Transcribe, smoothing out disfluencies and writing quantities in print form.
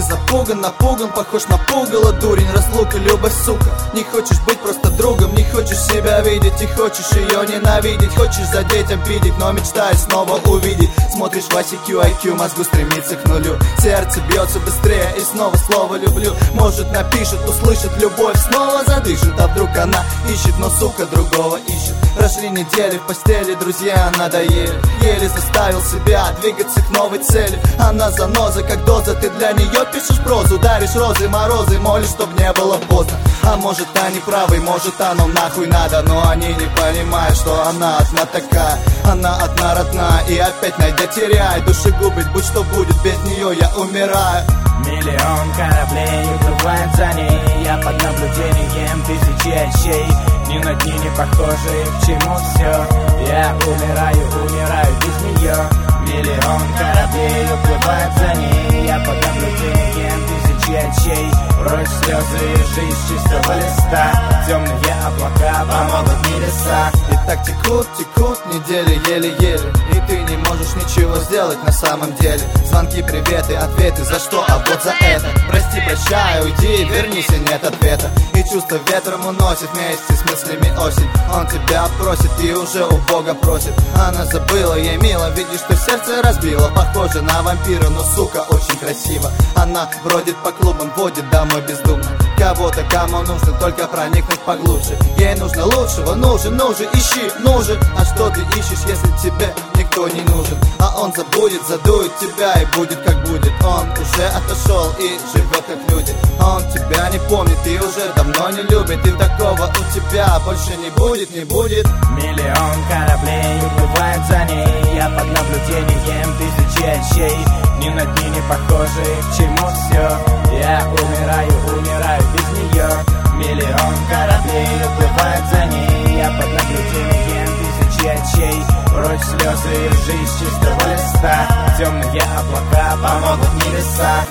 запуган, напуган, похож на пугало, дурень, разлука, любовь, сука. Не хочешь быть просто другом, не хочешь себя видеть, и хочешь ее ненавидеть. Хочешь задеть, обидеть, но мечтаешь снова увидеть. Смотришь в IQ, мозгу стремится к нулю. Сердце бьется быстрее, и снова слово люблю. Может напишет, услышит, любовь снова задышит. А вдруг она ищет, но сука другого ищет. Прошли недели в постели, друзья надоели. Еле заставил себя двигаться к новой цели. Она заноза, как доза, ты для нее пишешь прозу. Даришь розы, морозы, молишь, чтоб не было поздно. А может они правы, может оно нахуй надо. Но они не понимают, что она одна такая. Она одна родная, и опять найдя теряй. Душегубить, будь что будет, без нее я умираю. Миллион кораблей уплывает за ней. Я под наблюдением тысячи очей. Ни на дни не похожи, к чему все. Я умираю без нее. Миллион кораблей уплывает за ней. Я под наблюдением тысячи очей. Прочь слезы, жизнь с чистого листа. Темные облака помогут небеса. И так текут недели еле-еле. И ты не можешь ничего сделать на самом деле. Звонки, приветы, ответы, за что, а вот за это. Прости, прощай, уйди, вернись, и нет ответа. И чувство ветром уносит вместе с мыслями осень. Он тебя просит и уже у Бога просит. Она забыла, ей мило, видишь, что сердце разбило. Похоже на вампира, но сука очень красиво. Она бродит по клубам, водит домой бездумно. Кого-то, кому нужно только проникнуть поглубже. Ей нужно лучшего, нужен, ищи, нужен. А что ты ищешь, если тебе никто не нужен? А он забудет, задует тебя и будет как будет. Он уже отошел и живет как люди. Он тебя не помнит и уже давно не любит. И такого у тебя больше не будет. Миллион кораблей уплывает за ней. Я под наблюдением тысячи очей. Ни на дни не похожи, к чему все. Я умираю без нее. Миллион кораблей уплывает за ней. Я под наблюдением тысячи очей. Прочь слезы, жизнь с чистого листа. Темные облака помогут небеса.